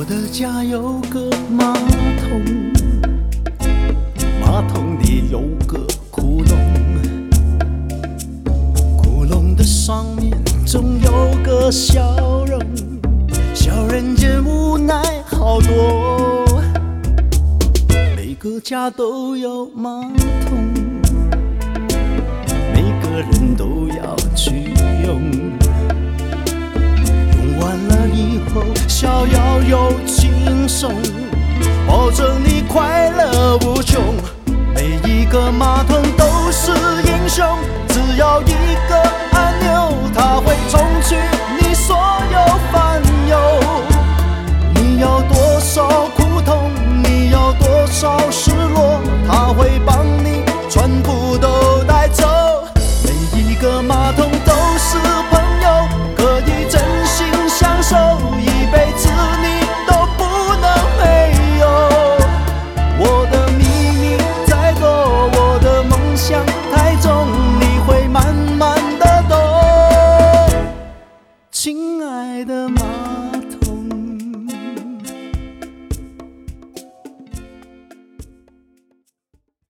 的家有个马桶，马桶里有个窟窿，窟窿的上面总有个笑容，笑人间无奈好多。每个家都有马桶，每个人都要去用。完了以后，逍遥又轻松，保证你快乐无穷。每一个马桶都是英雄，只要一个